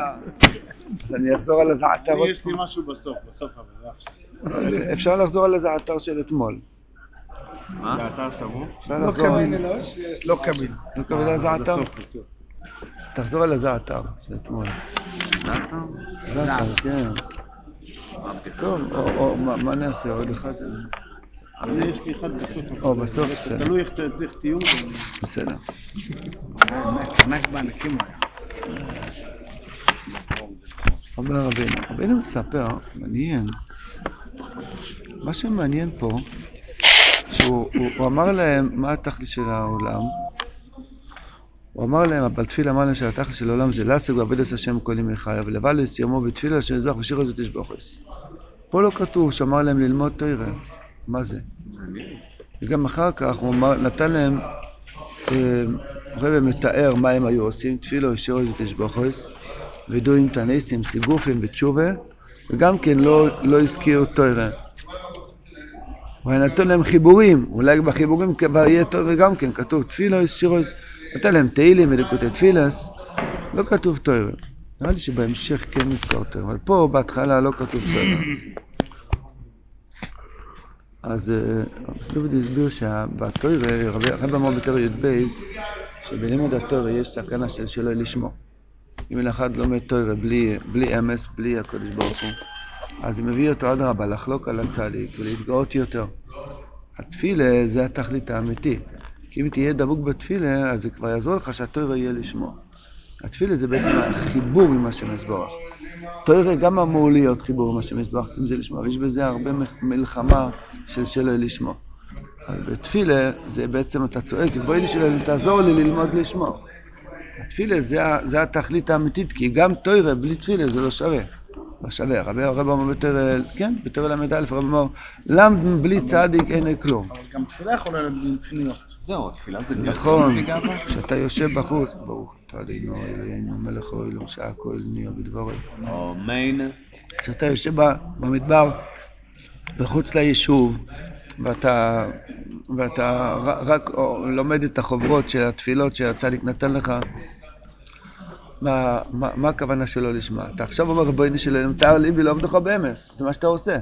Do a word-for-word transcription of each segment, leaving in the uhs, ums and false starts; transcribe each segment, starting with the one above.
אז אני אחזור על הזעתר. יש לי משהו בסוף, בסוף אבל אפשר לחזור על הזעתר של אתמול. מה? זעתר סמוך? לא קביל אלוש, לא קביל. לא קביל הזעתר? תחזור על הזעתר של אתמול. זעתר? זעתר, כן. טוב, או מה נעשה? עוד אחד? יש לי אחד בסוף. או בסוף, בסדר. תלוי איך תהיו. בסדר. ענק בענקים היה. אומר רבינו, רבינו מספר, מעניין, מה שמעניין פה, שהוא הוא, הוא אמר להם מה התכלית של העולם, הוא אמר להם, אבל תפילה אמר להם שהתכלית של העולם זה לעסוק ועבודת השם כל ימי חייו, ולבוא לסיומו בתפילה השם יזבח ושיר הזאת תשבחוס. פה לא כתוב שאמר להם ללמוד תורה, מה זה? וגם אחר כך הוא אמר, נתן להם, אה, רבי מתאר מה הם היו עושים, תפילה ושיר הזאת תשבחוס, ודועים תניסים, סיגופים ותשובה, וגם כן לא, לא הזכיר תורה. ונתן להם חיבורים, אולי בחיבורים כבר יהיה תורה גם כן, כתוב תפילה, שירו, נתן להם תהילים ודקותי תפילס, לא כתוב תורה. נראה לי שבהמשך כן נזכר תורה, אבל פה בהתחלה לא כתוב תורה. אז דוד הסביר שבתורה, רבי אמר בתורה י' בייס, שבלימוד התורה יש סכנה של שלא לשמו. אם אחד לומד תורה בלי, בלי אמס, בלי הקדוש ברוך הוא, אז זה מביא אותו עד רבה לחלוק על הצדיק ולהתגאות יותר. התפילה זה התכלית האמיתי. כי אם תהיה דבוק בתפילה, אז זה כבר יעזור לך שהתורה יהיה לשמו. התפילה זה בעצם החיבור עם השם יזברך. תורה גם אמור להיות חיבור עם השם יזברך, אם זה לשמו. ויש בזה הרבה מלחמה של שלא לשמו. אז בתפילה זה בעצם אתה צועק, בואי נשאלה, תעזור לי ללמוד לשמו. התפילה זה, זה התכלית האמיתית, כי גם תורה בלי תפילה זה לא שווה. לא שווה. רבי הרב אמר בתורה, כן, בתורה למד א', רבי אמר, למה בלי צדיק אין כלום. אבל גם תפילה יכולה להיות פניות. זהו, תפילה זה נכון, כשאתה יושב בחוץ, ברוך אתה אדינו אלוהינו מלך העולם שהכל נהיה בדברו. אמן. כשאתה יושב במדבר, בחוץ ליישוב, ואתה, ואתה רק לומד את החוברות של התפילות שהצדיק נתן לך, מה, מה, מה הכוונה שלו לשמוע? אתה עכשיו אומר רבוני שלו, נמתר לי ולעובדך באמס, זה מה שאתה עושה.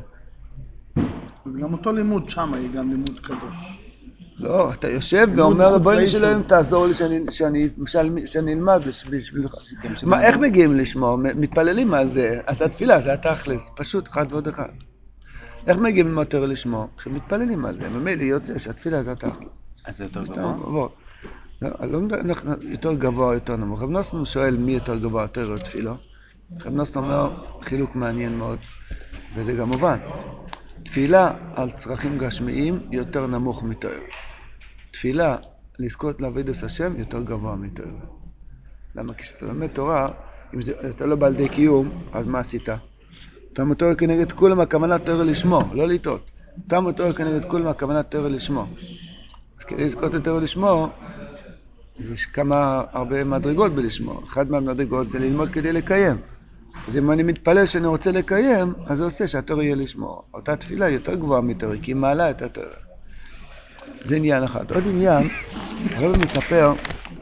אז גם אותו לימוד שם היא גם לימוד קדוש. לא, אתה יושב ואומר רבוני שלו, תעזור לי שאני, שאני, שאני, שאני אלמד בשבילך. מה, איך מגיעים לשמוע? מתפללים על זה, אז התפילה זה התכלס, פשוט אחד ועוד אחד. איך מגיעים ללמוד תורה לשמוע? כשמתפללים על זה, ממילא יוצא שהתפילה זה התכלס. אז זה יותר גבוה? לא, יותר גבוה או יותר נמוך. רב נוסן שואל מי יותר גבוה, תורה או תפילה. רב נוסן אומר חילוק מעניין מאוד, וזה גם מובן. תפילה על צרכים גשמיים יותר נמוך מתורה. תפילה לזכות לעבודת השם יותר גבוה מתורה. למה? כשאתה לומד תורה, אם זה, אתה לא בעל די קיום, אז מה עשית? תלמוד תורה כנגד כולם הכוונה תורה לשמו, לא לטעות. תלמוד תורה כנגד כולם הכוונה תורה לשמו. אז כדי לזכות את תורה לשמו, יש כמה הרבה מדרגות בלשמו. אחד מהמדרגות זה ללמוד כדי לקיים. אז אם אני מתפלל שאני רוצה לקיים, אז זה עושה שהתורה יהיה לשמו. אותה תפילה יותר גבוהה מתורה, כי היא מעלה את התורה. זה עניין אחד. עוד עניין, הרב מספר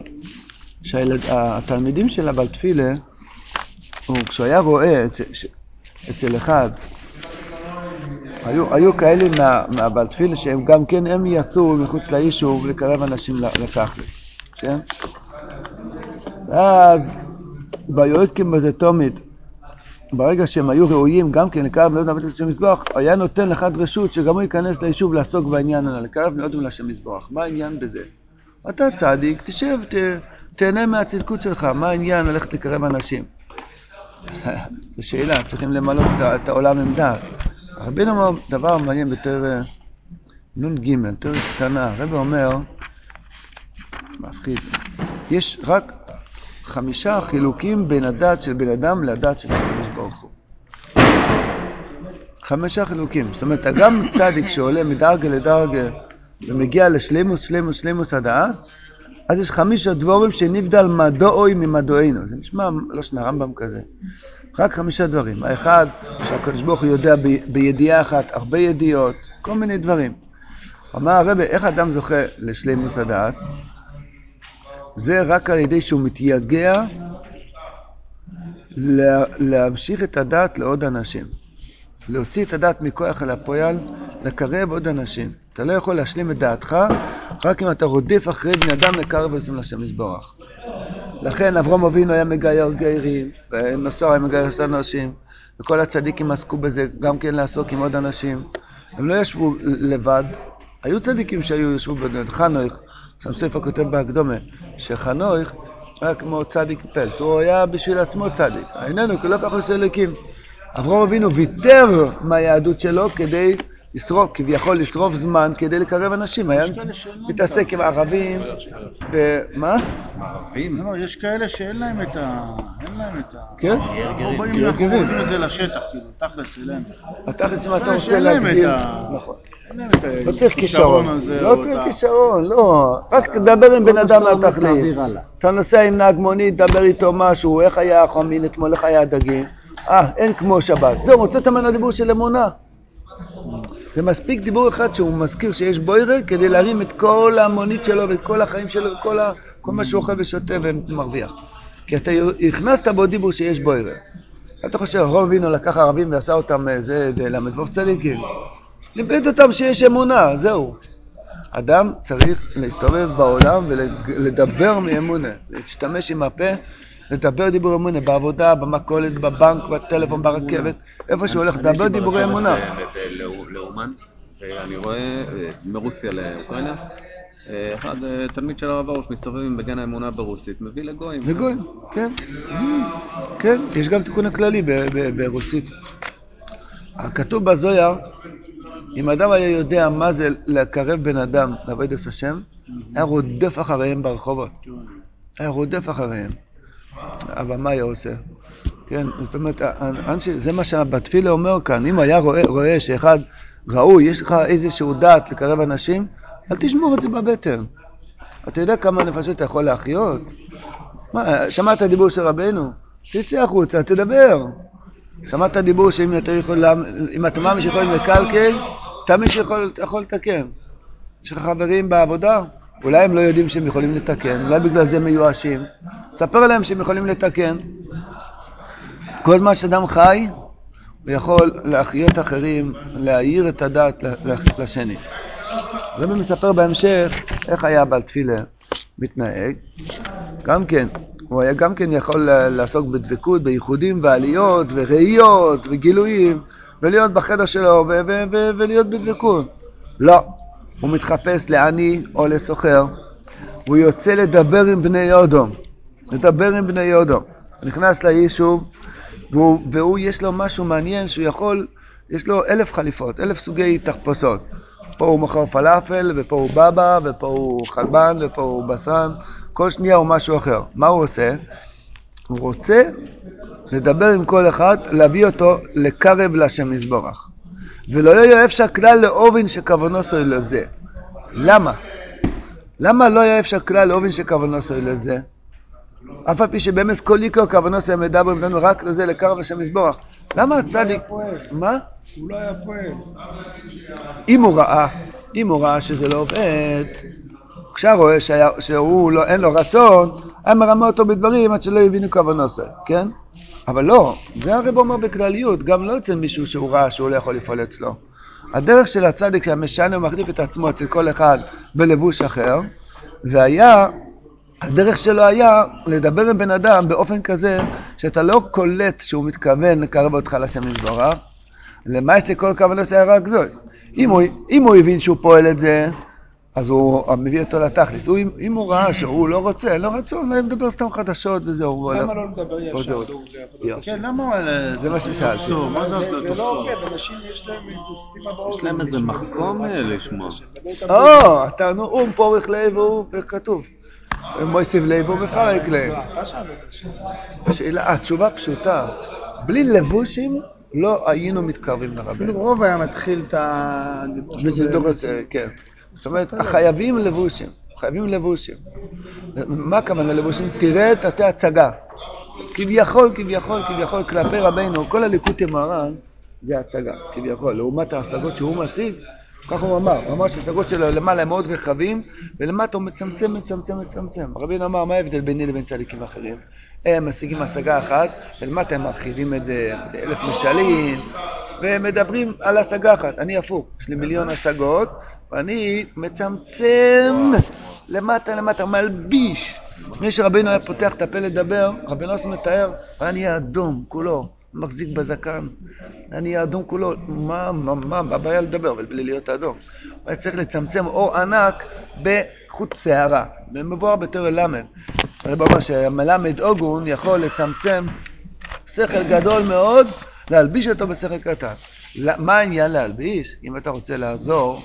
שהתלמידים של הבעל תפילה, כשהוא היה רואה אצל, אצל אחד, היו, היו כאלה מה, מהבעל תפילה שהם גם כן, הם יצאו מחוץ ליישוב לקרב אנשים לתכלס. כן? ואז ביועסקים בזה תומית, ברגע שהם היו ראויים גם כן לקרב מאוד עבודת השם יזבח, היה נותן לאחד רשות שגם הוא ייכנס ליישוב לעסוק בעניין הזה, לקרב מאוד עבודת השם יזבח. מה העניין בזה? אתה צדיק, תשב, ת, תהנה מהצדקות שלך, מה העניין ללכת לקרב אנשים? זו שאלה, צריכים למלות את, את העולם עם דעת. רבינו אומר דבר מעניין בתור נון ג', תור קטנה. הרב אומר, מפחיד, יש רק חמישה חילוקים בין הדת של בן אדם לדת של הקדוש ברוך הוא. חמישה חילוקים. זאת אומרת, גם צדיק שעולה מדרגה לדרגה ומגיע לשלימוס, שלימוס, שלימוס עד אז, אז יש חמישה דבורים שנבדל מדועוי ממדועינו. זה נשמע לא שנה רמב"ם כזה. רק חמישה דברים. האחד, שהקדוש ברוך הוא יודע ב- בידיעה אחת, הרבה ידיעות, כל מיני דברים. אמר הרב, איך אדם זוכה לשלימוס עד אז? זה רק על ידי שהוא מתייגע לה, להמשיך את הדת לעוד אנשים. להוציא את הדת מכוח אל הפועל, לקרב עוד אנשים. אתה לא יכול להשלים את דעתך, רק אם אתה רודף אחרי בני אדם לקרב ולשים לשם יזברך. לכן אברהם אבינו היה מגייר גיירים, ונוסר היה מגייר עשרה אנשים, וכל הצדיקים עסקו בזה, גם כן לעסוק עם עוד אנשים. הם לא ישבו לבד, היו צדיקים שהיו ישבו בנוד. חנוך, שם ספר כותב בהקדומה, שחנוך היה כמו צדיק פלץ, הוא היה בשביל עצמו צדיק, איננו, כי לא ככה עושה אלוקים. אברהם אבינו ויתר מהיהדות שלו כדי לשרוף, כביכול לשרוף זמן כדי לקרב אנשים, היה מתעסק עם ערבים, ומה? ערבים? לא, יש כאלה שאין להם את ה... אין להם את ה... כן? אנחנו באים אנחנו רואים את זה לשטח, כאילו, תכלס אליהם. התכלס אם אתה רוצה להגדיל, נכון. לא צריך כישרון כישרון, לא צריך כישרון, לא. רק תדבר עם בן אדם מהתכלית. אתה נוסע עם נהג מונית, דבר איתו משהו, איך היה החומין אתמול, איך היה הדגים. אה, אין כמו שבת. זהו, מוצאת ממנו דיבור של אמונה. זה מספיק דיבור אחד שהוא מזכיר שיש בוירה כדי להרים את כל המונית שלו ואת כל החיים שלו וכל ה... כל מה שהוא אוכל ושותה ומרוויח. כי אתה הכנסת בו דיבור שיש בוירה. אתה חושב, אברהם אבינו לקח ערבים ועשה אותם זה למדבוב צדיקים. לימד אותם שיש אמונה, זהו. אדם צריך להסתובב בעולם ולדבר מאמונה, להשתמש עם הפה, לדבר דיבור אמונה, בעבודה, במכולת, בבנק, בטלפון, ברכבת, איפה שהוא הולך, לדבר דיבורי אמונה. לאומן, ואני רואה מרוסיה לאוקראינה, אחד תלמיד של הרב הראש מסתובב עם בגן האמונה ברוסית, מביא לגויים. לגויים, כן. כן, יש גם תיקון הכללי ברוסית. כתוב בזויה, אם אדם היה יודע מה זה לקרב בן אדם לעבודת השם, היה רודף אחריהם ברחובות. היה רודף אחריהם. אבל מה היה עושה? כן, זאת אומרת, זה מה שבתפילה אומר כאן. אם היה רואה, רואה שאחד ראוי, יש לך איזשהו דעת לקרב אנשים, אל תשמור את זה בבטן. אתה יודע כמה נפשות אתה יכול להחיות? מה, שמעת דיבור של רבנו? תצא החוצה, תדבר. שמעת דיבור שאם אתה יכול, אם אתה מאמין שיכולים לקלקל, אתה מי שיכול יכול לתקן. יש לך חברים בעבודה, אולי הם לא יודעים שהם יכולים לתקן, אולי בגלל זה מיואשים. ספר להם שהם יכולים לתקן. כל זמן שאדם חי, הוא יכול להחיות אחרים, להעיר את הדת לשני. רבי מספר בהמשך איך היה בעל תפילה מתנהג. גם כן, הוא היה גם כן יכול לעסוק בדבקות, בייחודים ועליות וראיות וגילויים, ולהיות בחדר שלו ו- ו- ו- ולהיות בדבקות. לא, הוא מתחפש לעני או לסוחר, הוא יוצא לדבר עם בני יודום, לדבר עם בני יודום. הוא נכנס ליישוב, והוא, והוא יש לו משהו מעניין שהוא יכול, יש לו אלף חליפות, אלף סוגי תחפושות. פה הוא מוכר פלאפל, ופה הוא בבא, ופה הוא חלבן, ופה הוא בסן. כל שנייה הוא משהו אחר. מה הוא עושה? הוא רוצה לדבר עם כל אחד, להביא אותו לקרב לשם יזברך. ולא יהיה אפשר כלל לאובין שכוונו סוי לזה. למה? למה לא יהיה אפשר כלל לאובין שכוונו סוי לזה? אף על פי שבאמס כל עיקר כוונו סוי מדבר איתנו רק לזה, לקרב לשם יזברך. למה הצדיק? מה? הוא לא היה פועל. אם הוא ראה, אם הוא ראה שזה לא עובד, כשהרואה שהוא לא, אין לו רצון, היה מרמה אותו בדברים עד שלא יבינו כוונו סוי, כן? אבל לא, זה הרב אומר בכלליות, גם לא אצל מישהו שהוא ראה שהוא לא יכול לפעול אצלו. הדרך של הצדיק שהמשנה הוא מחליף את עצמו אצל כל אחד בלבוש אחר, והיה, הדרך שלו היה לדבר עם בן אדם באופן כזה שאתה לא קולט שהוא מתכוון לקרב אותך לשם יזברך, למעשה כל כוונו היה רק זאת. אם הוא, אם הוא הבין שהוא פועל את זה, אז הוא מביא אותו לתכלס. הוא, אם הוא ראה שהוא לא רוצה, אין לו רצון, לא מדבר סתם חדשות וזהו. למה לא לדבר ישר? כן, למה? זה מה ששאלתי. מה זה זה לא עובד, אנשים יש להם איזה סתימה באוזן. יש להם איזה מחסום לשמוע. או, אתה נו, אום פורך לב, הוא כתוב. מויסיב לב, הוא מפרק לב. השאלה, התשובה פשוטה. בלי לבושים, לא היינו מתקרבים לרבנו. אפילו רוב היה מתחיל את ה... כן. זאת אומרת, חייבים לבושים, חייבים לבושים. מה הכוונה לבושים? תראה, תעשה הצגה. כביכול, כביכול, כביכול, כלפי רבנו, כל הליקוטי מרן זה הצגה, כביכול. לעומת ההשגות שהוא משיג, כך הוא אמר, הוא אמר שהשגות שלו למעלה הם מאוד רחבים, ולמטה הוא מצמצם, מצמצם, מצמצם. רבינו אמר, מה ההבדל ביני לבין צדיקים אחרים? הם משיגים השגה אחת, ולמטה הם מרחיבים את זה באלף משלים, ומדברים על השגה אחת. אני הפוך, יש לי מיליון השגות, ואני מצמצם למטה למטה, מלביש. לפני שרבינו היה פותח את הפה לדבר, רבינו עושה מתאר, אני אדום כולו, מחזיק בזקן, אני אדום כולו, מה, מה, מה, הבעיה לדבר, אבל בלי להיות אדום. הוא היה צריך לצמצם אור ענק בחוט שערה, במבואר בתורה למד. הרב אומר שהמלמד אוגון יכול לצמצם שכל גדול מאוד, להלביש אותו בשכל קטן. מה העניין להלביש? אם אתה רוצה לעזור,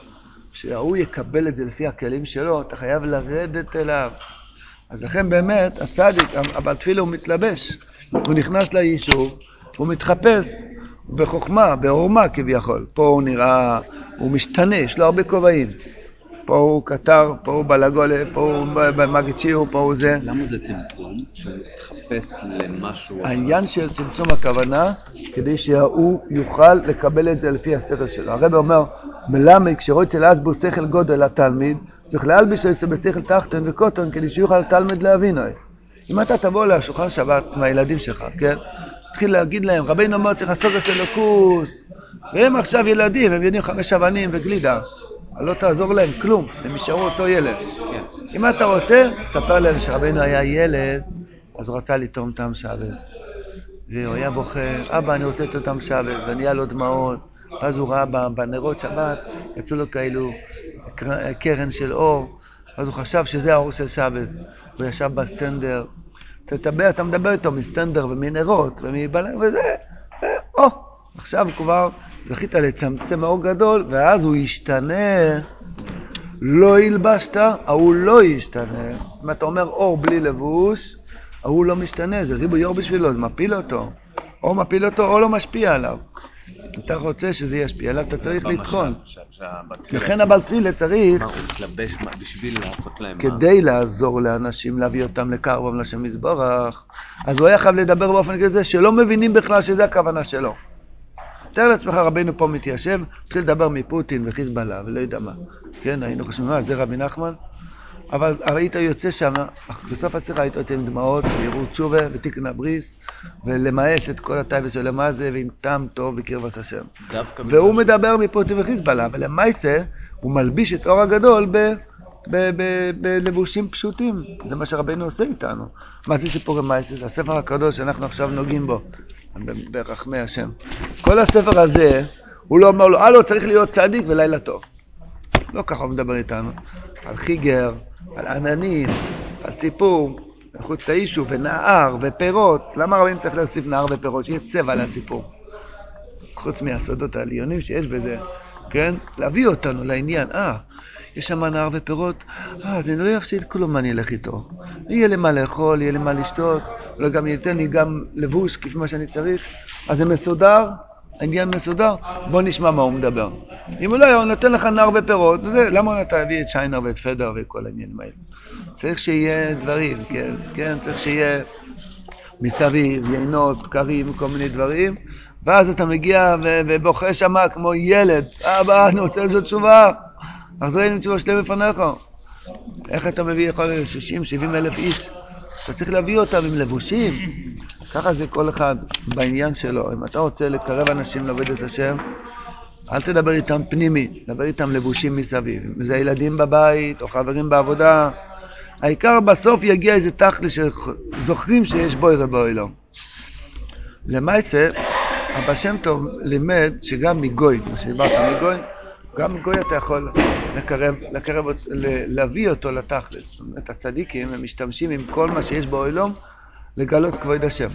שהוא יקבל את זה לפי הכלים שלו, אתה חייב לרדת אליו. אז לכן באמת, הצדיק, אבל תפילה הוא מתלבש. הוא נכנס ליישוב, הוא מתחפש בחוכמה, בעורמה כביכול. פה הוא נראה, הוא משתנה, יש לו הרבה כובעים. פה הוא קטר, פה הוא בלגולה, פה הוא במגצ'יו, פה הוא זה. למה זה צמצום? שמתחפש למשהו? העניין של צמצום הכוונה, כדי שהוא יוכל לקבל את זה לפי השכל שלו. הרב אומר, מלמד, כשרוצה להסביר שכל גודל לתלמיד, צריך להלביש את זה בשכל תחתון וקוטון, כדי שיוכל לתלמיד להבין. אם אתה תבוא לשולחן שבת מהילדים שלך, כן? תתחיל להגיד להם, רבינו אומר, צריך לעשות את אלוקוס, והם עכשיו ילדים, הם יודעים חמש אבנים וגלידה. לא תעזור להם כלום, הם יישארו אותו ילד. אם אתה רוצה, תספר להם שרבינו היה ילד, אז הוא רצה לטעום טעם שבס. והוא היה בוכה, אבא, אני רוצה לטעום טעם שבס, ונהיה לו דמעות. ואז הוא ראה בנרות שבת, יצאו לו כאילו קרן של אור, אז הוא חשב שזה האור של שבס. הוא ישב בסטנדר, תתבר, אתה מדבר איתו מסטנדר ומנרות ומבלם וזה, או, עכשיו כבר זכית לצמצם האור גדול, ואז הוא ישתנה. לא ילבשת, ההוא לא ישתנה. אם אתה אומר אור בלי לבוש, ההוא לא משתנה, זה ריבוי אור בשבילו, זה מפיל אותו. או מפיל אותו או לא משפיע עליו. אם אתה רוצה שזה ישפיע עליו, אתה צריך לתחון. לכן אבל תפילה צריך, כדי לעזור לאנשים, להביא אותם לקרבם לשם מזבח, אז הוא היה חייב לדבר באופן כזה שלא מבינים בכלל שזה הכוונה שלו. תאר לעצמך, רבינו פה מתיישב, התחיל לדבר מפוטין וחיזבאללה ולא יודע מה. כן, היינו חושבים, מה, זה רבי נחמן? אבל היית יוצא שם, בסוף הסרט היית יוצא עם דמעות, ויראו תשובה ותיקנה בריס, ולמאס את כל הטייבס של מה זה, ועם טעם טוב בקרבת השם. והוא מדבר מפוטין וחיזבאללה, ולמעשה הוא מלביש את אור הגדול ב... בלבושים פשוטים. זה מה שרבינו עושה איתנו. מה זה סיפור המייסס? הספר הקדוש שאנחנו עכשיו נוגעים בו, ברחמי השם. כל הספר הזה, הוא לא אומר לו, הלו, צריך להיות צדיק ולילה טוב. לא ככה הוא מדבר איתנו. על חיגר, על עננים, על סיפור, חוץ לאישו, ונער, ופירות. למה רבים צריך להוסיף נער ופירות? שיהיה צבע לסיפור. חוץ מהסודות העליונים שיש בזה, כן? להביא אותנו לעניין. אה, יש שם נער ופירות, אה, אז אני לא יפסיד כלום, אני אלך איתו. יהיה לי מה לאכול, יהיה לי מה לשתות, אולי גם ייתן לי גם לבוש כפי מה שאני צריך. אז זה מסודר, העניין מסודר, בוא נשמע מה הוא מדבר. אם אולי הוא נותן לך נער ופירות, זה, למה הוא נתן להביא את שיינר ואת פדר וכל העניינים האלה? צריך שיהיה דברים, כן, כן, צריך שיהיה מסביב, יינות, בקרים, כל מיני דברים, ואז אתה מגיע ובוכה שמה כמו ילד, אבא, אני רוצה לעשות תשובה. החזרנו תשובה שלם בפניך. איך אתה מביא יכול ל-שישים שבעים אלף איש? אתה צריך להביא אותם עם לבושים. ככה זה כל אחד בעניין שלו. אם אתה רוצה לקרב אנשים לעבודת השם, אל תדבר איתם פנימי, דבר איתם לבושים מסביב. אם זה ילדים בבית או חברים בעבודה, העיקר בסוף יגיע איזה תכלי שזוכרים שיש בו ירא באוילום. למעשה, אבא שם טוב לימד שגם מגוי, כמו שדיברת מגוי, גם מגוי אתה יכול לקרב, לקרב, להביא אותו לתכלס. זאת אומרת, הצדיקים הם משתמשים עם כל מה שיש באוילום לגלות כבוד השם.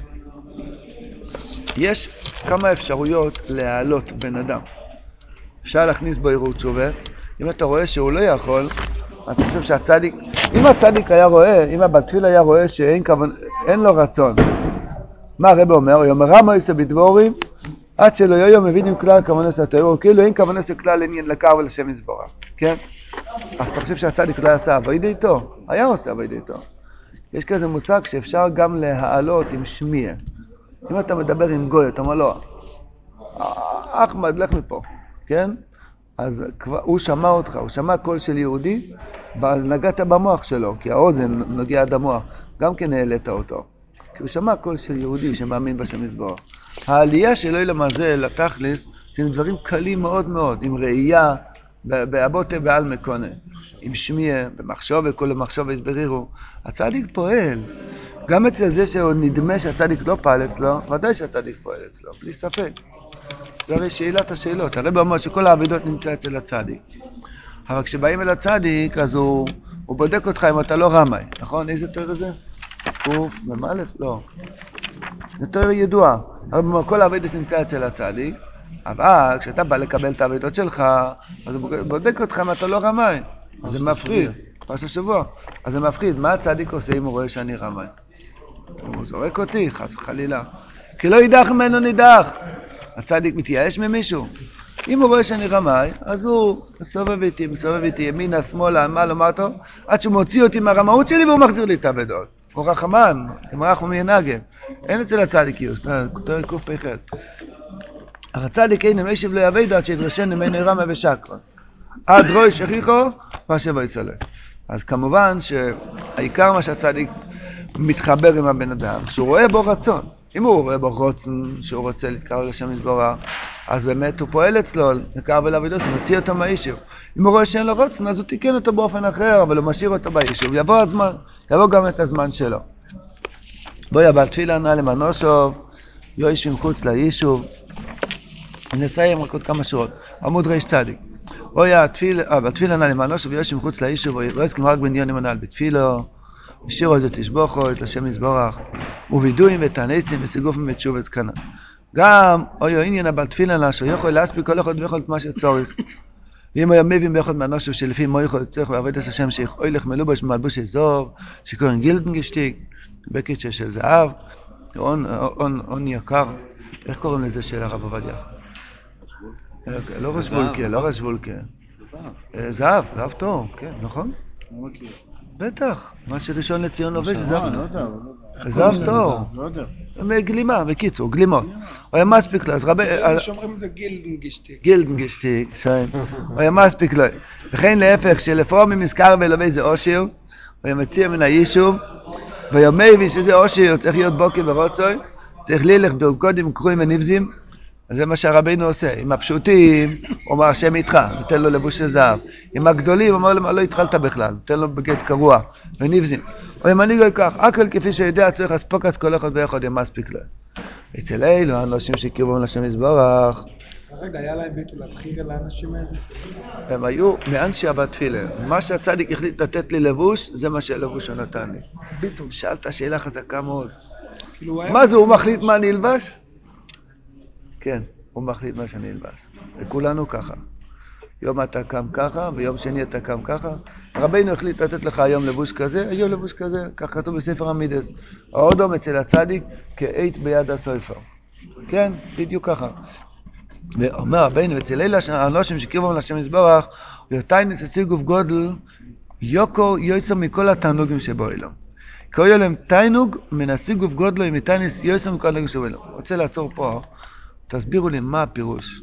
יש כמה אפשרויות להעלות בן אדם. אפשר להכניס בו ערעור תשובה. אם אתה רואה שהוא לא יכול, אתה חושב שהצדיק, אם הצדיק היה רואה, אם הבתפיל היה רואה שאין כוון, אין לו רצון. מה הרב אומר? הוא אומר, רמה יעשה בדבורים, עד שלא יהיה מבין עם כלל כוונס התיאור, כאילו אין כוונס כלל עניין לקר ולשם יסבורה, כן? אז אתה חושב שהצדיק לא יעשה עבודה איתו? היה עושה עבודה איתו. יש כזה מושג שאפשר גם להעלות עם שמיע. אם אתה מדבר עם גוי, אתה אומר לו, אחמד, לך מפה, כן? אז כבר, הוא שמע אותך, הוא שמע קול של יהודי, נגעת במוח שלו, כי האוזן נוגע עד המוח, גם כן העלית אותו. כי הוא שמע קול של יהודי שמאמין בשם יזברך. העלייה שלו למעשה, לתכלס, זה דברים קלים מאוד מאוד, עם ראייה, באבוטה בעל מקונה, עם שמיע, במחשוב וכל המחשוב הסברירו. הצדיק פועל. גם אצל זה שהוא נדמה שהצדיק לא פעל אצלו, ודאי שהצדיק פועל אצלו, בלי ספק. זה הרי שאלת השאלות. הרב אומר שכל העבידות נמצא אצל הצדיק. אבל כשבאים אל הצדיק, אז הוא, הוא בודק אותך אם אתה לא רמאי. נכון? איזה תואר זה? קוף, ממלף? לא. זה תואר ידוע. הרב אומר, כל העבידות נמצא אצל הצדיק, אבל כשאתה בא לקבל את העבידות שלך, אז הוא בודק אותך אם אתה לא רמאי. אז זה מפחיד. פרשת השבוע. אז זה מפחיד. מה הצדיק עושה אם הוא רואה שאני רמאי? הוא זורק אותי, חס וחלילה. כי לא יידח ממנו נידח. הצדיק מתייאש ממישהו. אם הוא רואה שאני רמאי, אז הוא מסובב איתי, מסובב איתי ימינה, שמאלה, מה לומר טוב, עד שהוא מוציא אותי מהרמאות שלי והוא מחזיר לי את העבדות. הוא רחמן, כמרח ומינגה. אין אצל הצדיק יוס, כתוב קוף פחד. אך הצדיק אין משיב לא יעבד עד שידרשן ממנו רמה ושקרה. עד רוי שכיחו, מה שבו יסולה. אז כמובן שהעיקר מה שהצדיק מתחבר עם הבן אדם, שהוא רואה בו רצון. אם הוא רואה בו רוצן, שהוא רוצה להתקרב לשם יזברך, אז באמת הוא פועל אצלו, נקרב אליו ודוס, הוא מציע אותו מהיישוב. אם הוא רואה שאין לו רוצן, אז הוא תיקן אותו באופן אחר, אבל הוא משאיר אותו ביישוב. יבוא הזמן, יבוא גם את הזמן שלו. בואי אבל תפילה נא למנושוב, יושבים חוץ ליישוב. נסיים רק עוד כמה שורות. עמוד ריש צדיק. בואי התפילה נא למנושוב, יושבים חוץ ליישוב, לא הסכים רק בן יוני מנהל בתפילו. ושירו את תשבוכו, את השם יזברך, ובידויים ותעניסים וסיגופים ותשובת כאן. גם, אוי או עניין אבל תפילן לה, שהוא יכול להספיק כל אחד ויכול את מה שצורך. ואם הוא מבין באחד מהנושא שלפי מה יכול לצורך ועבד את השם שיכול לך מלובש מלבוש אזור, שקוראים גילדנגשטיק, בקיצ'ה של זהב, הון יקר. איך קוראים לזה של הרב עובדיה? לא רשבולקה, לא רשבולקה. זהב, זהב טוב, כן, נכון? בטח, מה שראשון לציון לובש זה זהב טוב. זהב טוב. גלימה, בקיצור, גלימות. הוא היה מספיק לו, אז רבי... שאומרים זה גילדנגשטיק. גילדנגשטיק, שם. הוא היה מספיק לו. וכן להפך, שלפעמים מזכר ולובש זה אושר, הוא היה מציע מן היישוב, ויומי שזה אושר, צריך להיות בוקר ורוצוי, צריך ללך ברקודים קרויים ונבזים, אז זה מה שהרבינו עושה. עם הפשוטים, הוא אומר, השם איתך, נותן לו לבוש של זהב. עם הגדולים, הוא אומר לו, לא התחלת בכלל, נותן לו בגד קרוע, ונבזים. או אם אני לא אקח, הכל כפי שיודע, צריך לספוקס כל אחד ואחד, יהיה מספיק לו. אצל אלו, אנשים שקירבו לשם יזברך. רגע, היה להם ביטול להבחיר אל האנשים האלה? הם היו מאנשי הבתפילה. מה שהצדיק החליט לתת לי לבוש, זה מה שהלבוש הוא נתן לי. ביטול. שאלת שאלה חזקה מאוד. מה זה, הוא מחליט מה אני אלבש? כן, הוא מחליט מה שאני אלבש. וכולנו ככה. יום אתה קם ככה, ויום שני אתה קם ככה. רבינו החליט לתת לך היום לבוש כזה, היום לבוש כזה, כך כתוב בספר המידס. האודום אצל הצדיק כאית ביד הסופר. כן, בדיוק ככה. ואומר רבינו, אצל אלה האנושים שקרבו לשם יזברך, ויותיינס השיגוף גודל, יוקו יויסר מכל התענוגים שבו אילם. קוראים להם תיינוג מן השיגוף גודלו, עם יותיינס יויסר מכל התענוגים שבו אילם. רוצה לעצור פה. תסבירו לי מה הפירוש.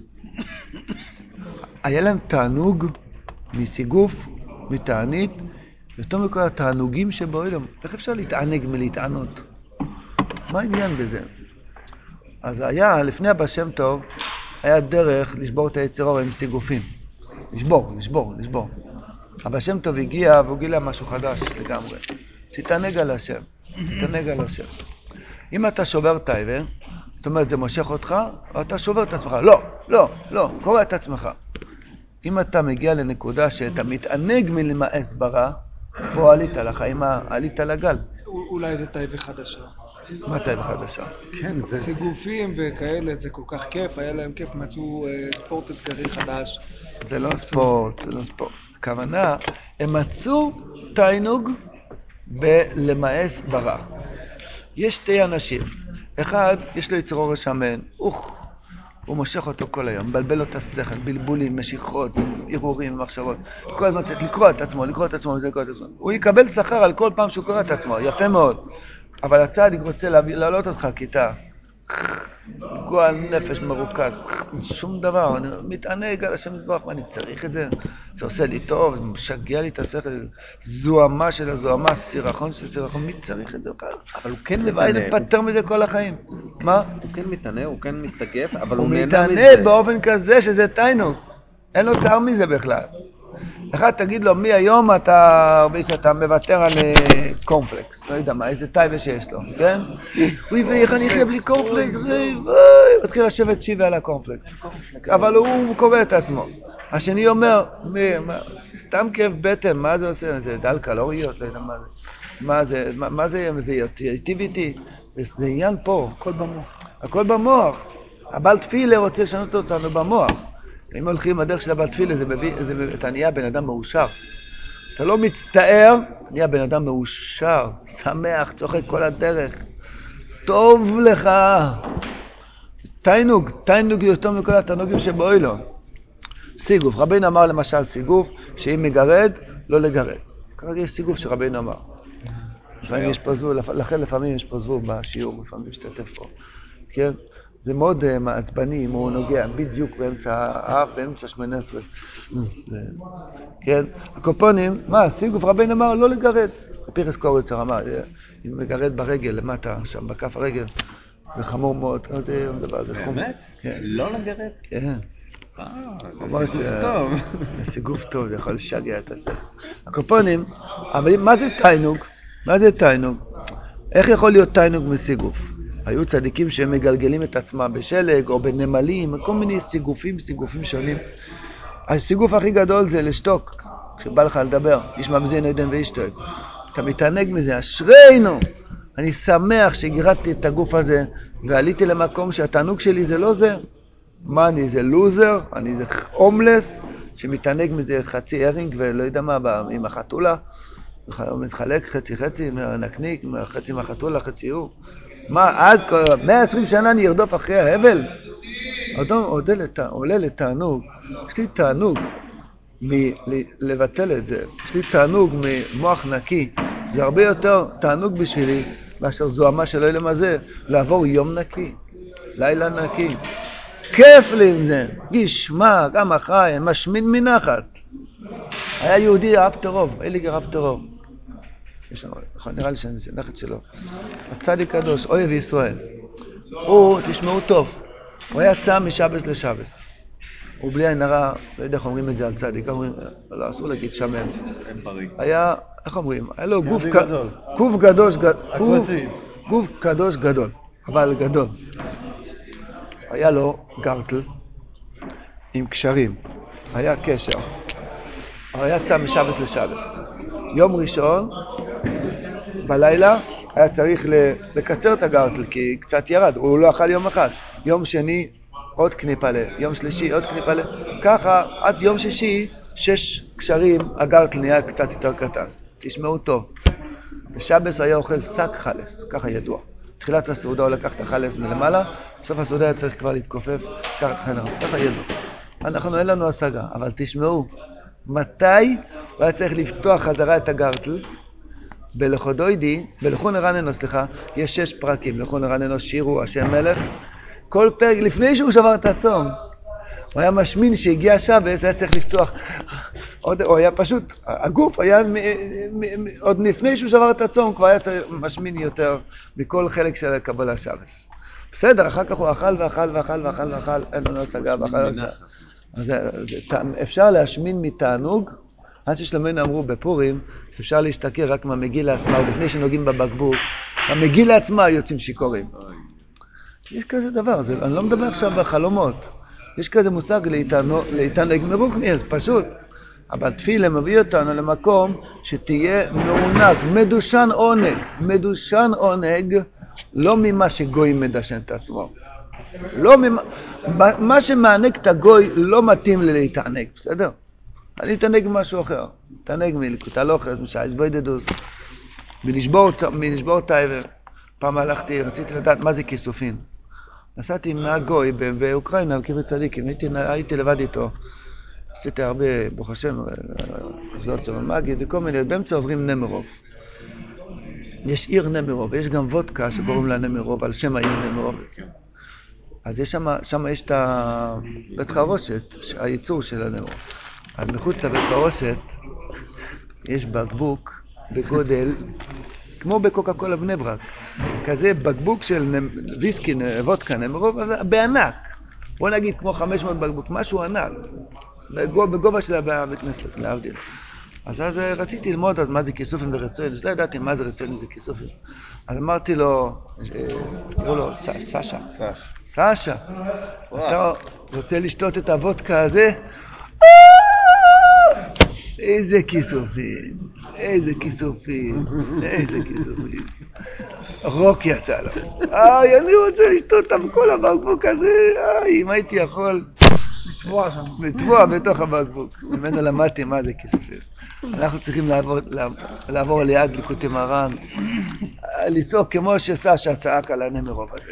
היה להם תענוג מסיגוף, מתענית, יותר מכל התענוגים שבו אילם. איך אפשר להתענג מלהתענות? מה העניין בזה? אז היה, לפני הבא שם טוב, היה דרך לשבור את היצר אור עם סיגופים. לשבור, לשבור, לשבור. הבא שם טוב הגיע והוא גילה משהו חדש לגמרי. תתענג על השם, תתענג על השם. אם אתה שובר טייבה, זאת אומרת, זה מושך אותך, או אתה שובר את עצמך. לא, לא, לא, קורא את עצמך. אם אתה מגיע לנקודה שאתה מתענג מלמאס ברע, פה עלית לחיים, עלית לגל. אולי זה טייבה חדשה. מה טייבה חדשה? כן, זה... סיגופים וכאלה, זה כל כך כיף, היה להם כיף, מצאו ספורט אתגרי חדש. זה לא ספורט, זה לא ספורט. הכוונה, הם מצאו תענוג בלמאס ברע. יש שתי אנשים. אחד, יש לו יצר אור שמן, אוך, הוא מושך אותו כל היום, מבלבל לו את השכל, בלבולים, משיכות, ערעורים, מחשבות. כל הזמן צריך לקרוא את עצמו, לקרוא את עצמו, לקרוא את עצמו. הוא יקבל שכר על כל פעם שהוא קורא את עצמו, יפה מאוד. אבל הצדיק רוצה להעלות אותך כיתה, גועל נפש מרוכז, שום דבר, אני מתענג על השם יתברך, מה אני צריך את זה? זה עושה לי טוב, זה משגע לי את השכל, זוהמה של הזוהמה, סירחון של סירחון, מי צריך את זה בכלל? אבל הוא כן לבד מתענה. פטר מזה כל החיים. מה? הוא כן מתענה, הוא כן מסתגף, אבל הוא הוא נהנה מזה. מתענה באופן כזה שזה תיינוג, אין לו צער מזה בכלל. אחד תגיד לו, מי היום אתה, אתה מוותר על קורנפלקס, לא יודע מה, איזה טייבה שיש לו, כן? אוי ואיך אני אחיה בלי קורנפלקס, אוי ואוי, מתחיל לשבת שיבה על הקורנפלקס. אבל הוא קורא את עצמו. השני אומר, סתם כאב בטן, מה זה עושה? זה דל קלוריות, לא יודע מה זה. מה זה, מה זה, זה יטיב איתי? זה עניין פה. הכל במוח. הכל במוח. הבעל תפילה רוצה לשנות אותנו במוח. אם הולכים בדרך של הבעל תפילה, זה מביא, זה, אתה נהיה בן אדם מאושר. אתה לא מצטער, אתה נהיה בן אדם מאושר, שמח, צוחק כל הדרך. טוב לך. תיינוג, תיינוג יותר מכל התענוגים שבאוי לו. סיגוף, רבינו אמר למשל סיגוף, שאם מגרד, לא לגרד. ככה יש סיגוף שרבינו אמר. לפעמים יש פה זבוב, לכן לפעמים יש פה זבוב בשיעור, לפעמים משתתף פה. כן? זה מאוד uh, מעצבני אם הוא נוגע בדיוק באמצע האף, באמצע שמונה עשרה. כן? הקופונים, מה? סיגוף רבינו אמר לא לגרד. פירס קוריצר אמר, אם מגרד ברגל למטה, שם בכף הרגל, זה חמור מאוד. לא יודע, הוא מדבר על זה. באמת? כן. לא לגרד? כן. אה, זה סיגוף טוב. זה סיגוף טוב, זה יכול לשגע את השכל. הקופונים, אבל מה זה תיינוג? מה זה תיינוג? איך יכול להיות תיינוג מסיגוף? היו צדיקים שהם מגלגלים את עצמם בשלג או בנמלים, כל מיני סיגופים, סיגופים שונים. הסיגוף הכי גדול זה לשתוק, כשבא לך לדבר, ישמע בזה נדן וישתוק. אתה מתענג מזה, אשרינו! אני שמח שגירדתי את הגוף הזה ועליתי למקום שהתענוג שלי זה לא זה. מה אני, זה לוזר? אני זה הומלס שמתענג מזה חצי הרינג ולא יודע מה, עם החתולה. מתחלק חצי חצי מהנקניק, חצי מהחתולה, חצי הוא. מה, עד מאה ועשרים שנה אני ארדוף אחרי ההבל? אדם עולה לתענוג. יש לי תענוג מלבטל את זה. יש לי תענוג ממוח נקי. זה הרבה יותר תענוג בשבילי מאשר זוהמה שלא יהיה למזה. לעבור יום נקי, לילה נקי. כיף לי עם זה. גשמה, גם החי, משמין מנחת. היה יהודי אהב טרוב, אליגר אהב טרוב. יש לנו, נראה לי שאני נחת שלו. הצדיק קדוש, אוהב ישראל. הוא, תשמעו טוב, הוא היה צם משבס לשבס. הוא בלי עין הרע, לא יודע איך אומרים את זה על צדיק, אומרים, לא, אסור להגיד שמן. היה, איך אומרים? היה לו גוף גדול. גוף קדוש, גוף קדוש גדול, אבל גדול. היה לו גרטל עם קשרים, היה קשר. הוא היה צם משבס לשבס. יום ראשון, בלילה, היה צריך לקצר את הגרטל, כי קצת ירד, הוא לא אכל יום אחד. יום שני, עוד קניפלה, יום שלישי, עוד קניפלה. ככה, עד יום שישי, שש קשרים, הגרטל נהיה קצת יותר קטן. תשמעו טוב. בשבס היה אוכל שק חלס, ככה ידוע. תחילת הסעודה הוא לקח את החלס מלמעלה, בסוף הסעודה היה צריך כבר להתכופף, ככה, ככה ידוע. אנחנו אין לנו השגה, אבל תשמעו, מתי הוא היה צריך לפתוח חזרה את הגרטל? בלכודוידי, בלכון הרננו, סליחה, יש שש פרקים, לכון הרננו שירו, השם מלך. כל פרק, לפני שהוא שבר את הצום, הוא היה משמין שהגיע שבס, היה צריך לפתוח, עוד, הוא היה פשוט, הגוף היה, מ, מ, מ, עוד לפני שהוא שבר את הצום, כבר היה צריך משמין יותר מכל חלק של קבלה שבס. בסדר, אחר כך הוא אכל ואכל ואכל ואכל ואכל, אין לנו השגה ואכל ואכל. אז אפשר להשמין מתענוג, עד ששלמנו אמרו בפורים, אפשר להשתכר רק מהמגילה עצמה, ולפני שנוגעים בבקבוק, המגילה עצמה יוצאים שיקורים. יש כזה דבר, זה, אני לא מדבר עכשיו בחלומות. יש כזה מושג להתענג מרוחני, אז פשוט. אבל תפילה מביא אותנו למקום שתהיה מעונג, מדושן עונג. מדושן עונג, לא ממה שגוי מדשן את עצמו. לא ממה, מה שמענג את הגוי לא מתאים לי להתענג, בסדר? אני מתענג משהו אחר. מתענג מליקוט הלוחס, משייס בוידדוס, מלשבור טייבר. פעם הלכתי, רציתי לדעת מה זה כיסופין. נסעתי עם הגוי באוקראינה, בקברי צדיקים, הייתי, הייתי לבד איתו. עשיתי הרבה, ברוך השם, זאת של מגיד, וכל מיני, באמצע עוברים נמרוב. יש עיר נמרוב, יש גם וודקה שקוראים לה נמרוב, על שם העיר נמרוב. אז יש שמה, שמה יש את הבית חרושת, הייצור של הנמרוב. אז מחוץ לבית חרושת יש בקבוק בגודל, כמו בקוקה קולה בני ברק, כזה בקבוק של ויסקי, וודקה, נמרוב, בענק. בוא נגיד כמו חמש מאות בקבוק, משהו ענק, בגובה של הבית כנסת, להבדיל. אז אז רציתי ללמוד אז מה זה כיסופים ורצון, אז לא ידעתי מה זה רצון וזה כיסופים. אז אמרתי לו, תקראו לו סשה, סשה, אתה רוצה לשתות את הוודקה הזה? איזה כיסופים, איזה כיסופים, איזה כיסופים. רוק יצא לו. איי, אני רוצה לשתות את כל הבקבוק הזה, איי, אם הייתי יכול לטבוע שם. לטבוע בתוך הבקבוק. ממנו למדתי מה זה כיסופים. אנחנו צריכים לעבור, לעבור ליד ליקוטי מרן, לצעוק כמו שסשה צעק על הנמרוב הזה.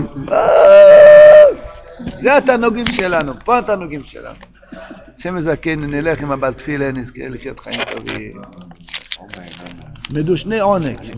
זה התענוגים שלנו, פה התענוגים שלנו. שם מזכן, נלך עם הבל תפילה, נזכה לחיות חיים טובים. מדושני עונג.